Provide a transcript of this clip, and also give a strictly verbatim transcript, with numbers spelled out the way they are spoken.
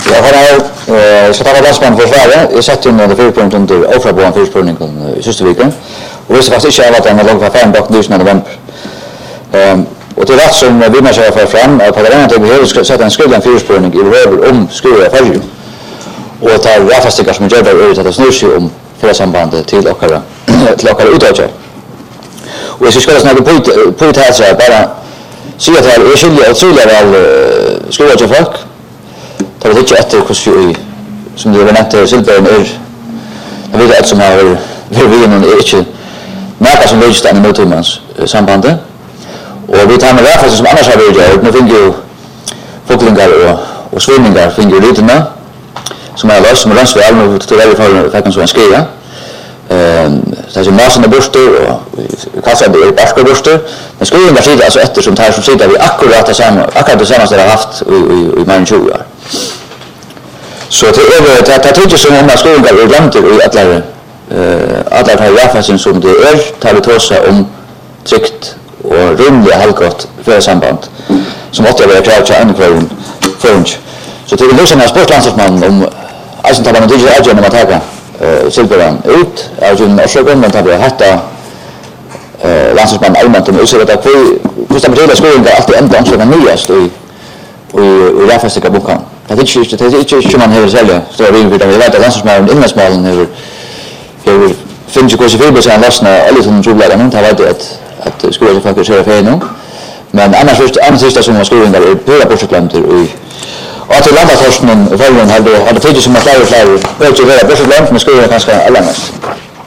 Ja, här är jag ska ta landsman för Sverige. Jag satt in under fyra punkt under oförborn förspurningen i sista veckan. Och visste faktiskt inte att den har långt fram bak i november. Ehm och det är rätt som vi måste ha för fram att parlamentet behöver sätta en skriven förspurning i över om skruva färg. Och ta rättfastiga som gör det att snurra sig om för sambandet till och till och utåt. Och jag ska snacka på på det här så bara se att jag skiljer otroligt väl skruva till folk. Det är inte efter hur som det var nämnt Silberg är jag vet att som har vi vi någon är inte näka som löst den mot humans sambandet och vi tar med därför som annars har vi gjort nu finns ju fåglingar och och svinningar finns ju lite med som är löst som rens väl nu till väl för för kan så en skriva ehm så är ju massor av borstar och kassa det är barska borstar men skrivningar sitter alltså efter som tar som sitter vi akkurat samma akkurat det samma som det har haft i i i man tjugo år. Så det är det att det som man ska gå runt i alla eh alla paragrafer som det är tar vi tossa om tryckt och rimligt halvgott för samband som åter vara klart till en kvar fringe. Så det är det som är sportlandslagsman om alltså tar man det ju agenda att ta eh Silveran ut alltså en försöker man tar det hatta eh landslagsman allmänt om så att vi just att det skulle inte alltid ända så den nyast och och och därför ska boka. Det är inte det är inte som man har sälja så är det vi vet att landslagsmannen innan smallen över över finns ju kanske fel så han lossna alla som tror att han har det att skulle jag faktiskt köra för nu. Men annars just annars är det som man skulle inte på projektlanter och och till landet forskningen och väldigt hade hade tid som att lära sig. Det är ju det projektlanter men skulle kanske alla mest.